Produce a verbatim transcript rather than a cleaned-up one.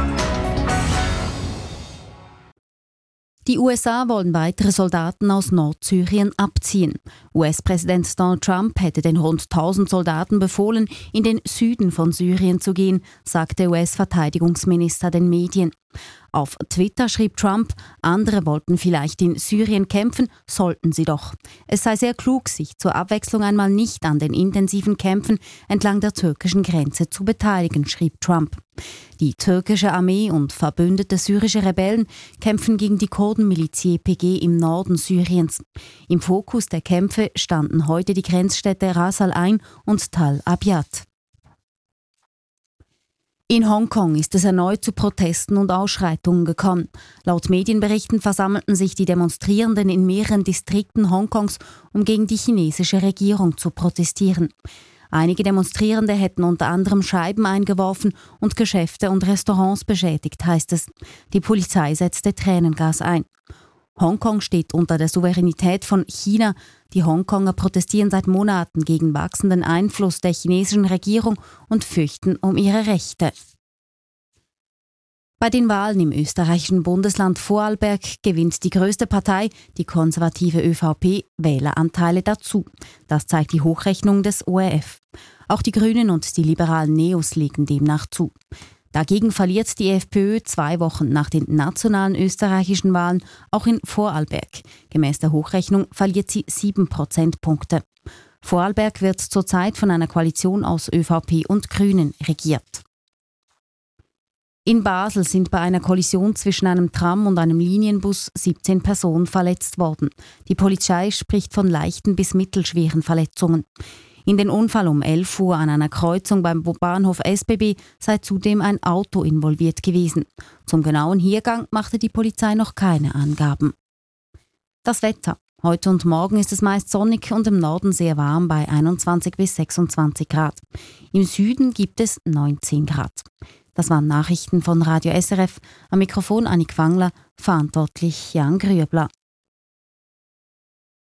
Die U S A wollen weitere Soldaten aus Nordsyrien abziehen. U S-Präsident Donald Trump hätte den rund tausend Soldaten befohlen, in den Süden von Syrien zu gehen, sagte U S-Verteidigungsminister den Medien. Auf Twitter schrieb Trump, andere wollten vielleicht in Syrien kämpfen, sollten sie doch. Es sei sehr klug, sich zur Abwechslung einmal nicht an den intensiven Kämpfen entlang der türkischen Grenze zu beteiligen, schrieb Trump. Die türkische Armee und verbündete syrische Rebellen kämpfen gegen die Kurdenmiliz Y P G im Norden Syriens. Im Fokus der Kämpfe standen heute die Grenzstädte Ras al-Ain und Tal Abyad. In Hongkong ist es erneut zu Protesten und Ausschreitungen gekommen. Laut Medienberichten versammelten sich die Demonstrierenden in mehreren Distrikten Hongkongs, um gegen die chinesische Regierung zu protestieren. Einige Demonstrierende hätten unter anderem Scheiben eingeworfen und Geschäfte und Restaurants beschädigt, heißt es. Die Polizei setzte Tränengas ein. Hongkong steht unter der Souveränität von China. Die Hongkonger protestieren seit Monaten gegen wachsenden Einfluss der chinesischen Regierung und fürchten um ihre Rechte. Bei den Wahlen im österreichischen Bundesland Vorarlberg gewinnt die größte Partei, die konservative ÖVP, Wähleranteile dazu. Das zeigt die Hochrechnung des O R F. Auch die Grünen und die liberalen Neos legen demnach zu. Dagegen verliert die FPÖ zwei Wochen nach den nationalen österreichischen Wahlen auch in Vorarlberg. Gemäß der Hochrechnung verliert sie sieben Prozentpunkte. Vorarlberg wird zurzeit von einer Koalition aus ÖVP und Grünen regiert. In Basel sind bei einer Kollision zwischen einem Tram und einem Linienbus siebzehn Personen verletzt worden. Die Polizei spricht von leichten bis mittelschweren Verletzungen. In den Unfall um elf Uhr an einer Kreuzung beim Bahnhof S B B sei zudem ein Auto involviert gewesen. Zum genauen Hergang machte die Polizei noch keine Angaben. Das Wetter. Heute und morgen ist es meist sonnig und im Norden sehr warm bei einundzwanzig bis sechsundzwanzig Grad. Im Süden gibt es neunzehn Grad. Das waren Nachrichten von Radio S R F. Am Mikrofon Annik Wangler, verantwortlich Jan Grüebler.